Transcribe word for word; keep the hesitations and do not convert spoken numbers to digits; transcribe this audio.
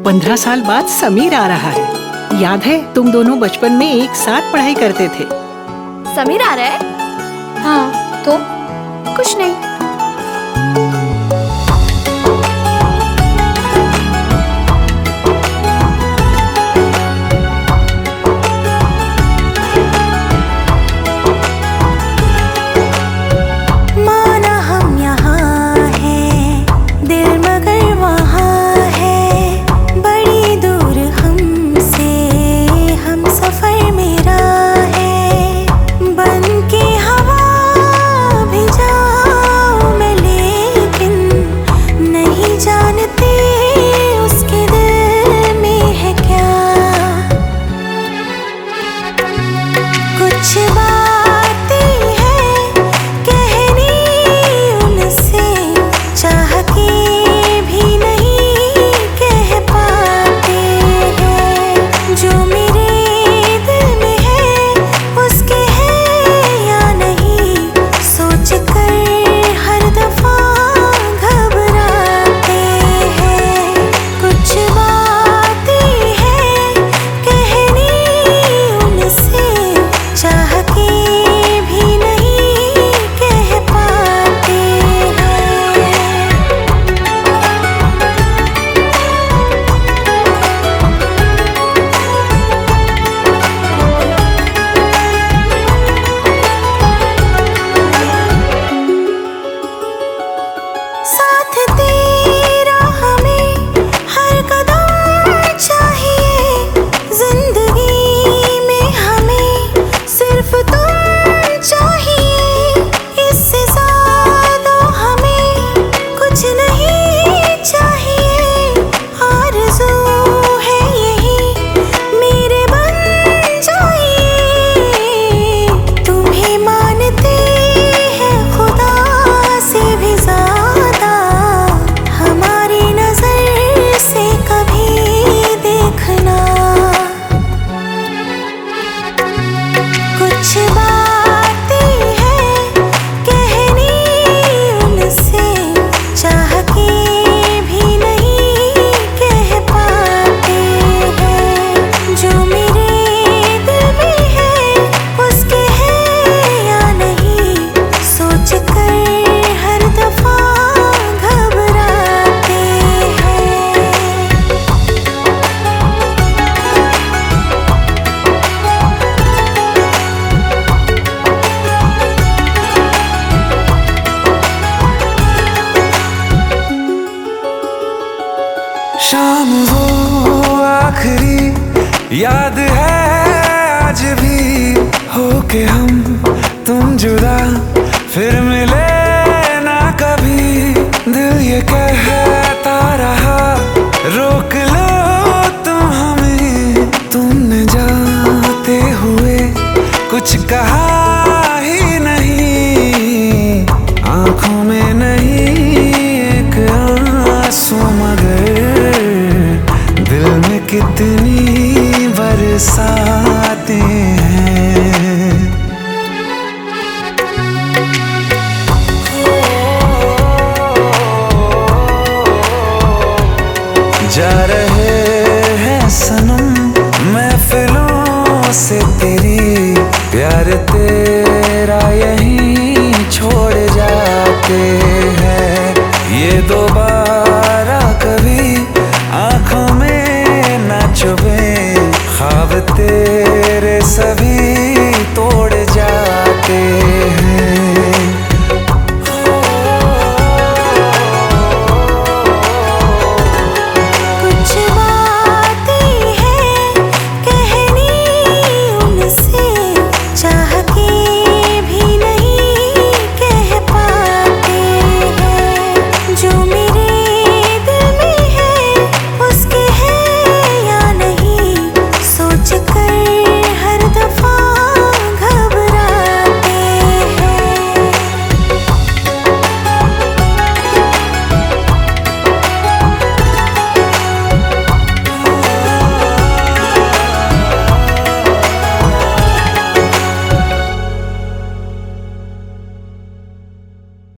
पंद्रह साल बाद समीर आ रहा है। याद है तुम दोनों बचपन में एक साथ पढ़ाई करते थे। समीर आ रहा है? हाँ तो कुछ नहीं। शाम वो आखिरी याद है आज भी, हो के हम तुम जुदा फिर मिले ना कभी। दिल ये कहता रहा रोक लो तुम हमें, तुमने जाते हुए कुछ कहा ही नहीं। आंखों में नहीं एक आंसू मगर दिल में कितनी बरसाते हैं। जा रहे हैं सनम महफिलों से तेरी, प्यार तेरा यहीं छोड़ जाते हैं। ये दो बार